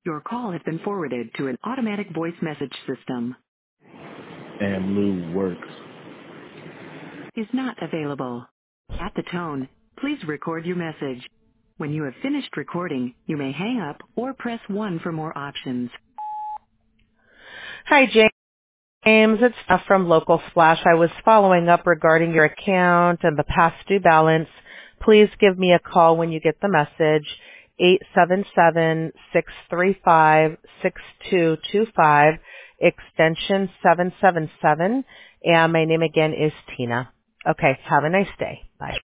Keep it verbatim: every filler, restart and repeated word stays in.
Your call has been forwarded to an automatic voice message system. And Lou works. Is not available. At the tone, please record your message. When you have finished recording, you may hang up or press one for more options. Hi, James. It's Steph from Local Splash. I was following up regarding your account and the past due balance. Please give me a call when you get the message, eight seven seven, six three five, six two two five, extension seven seven seven. And my name again is Tina. Okay, have a nice day. Bye.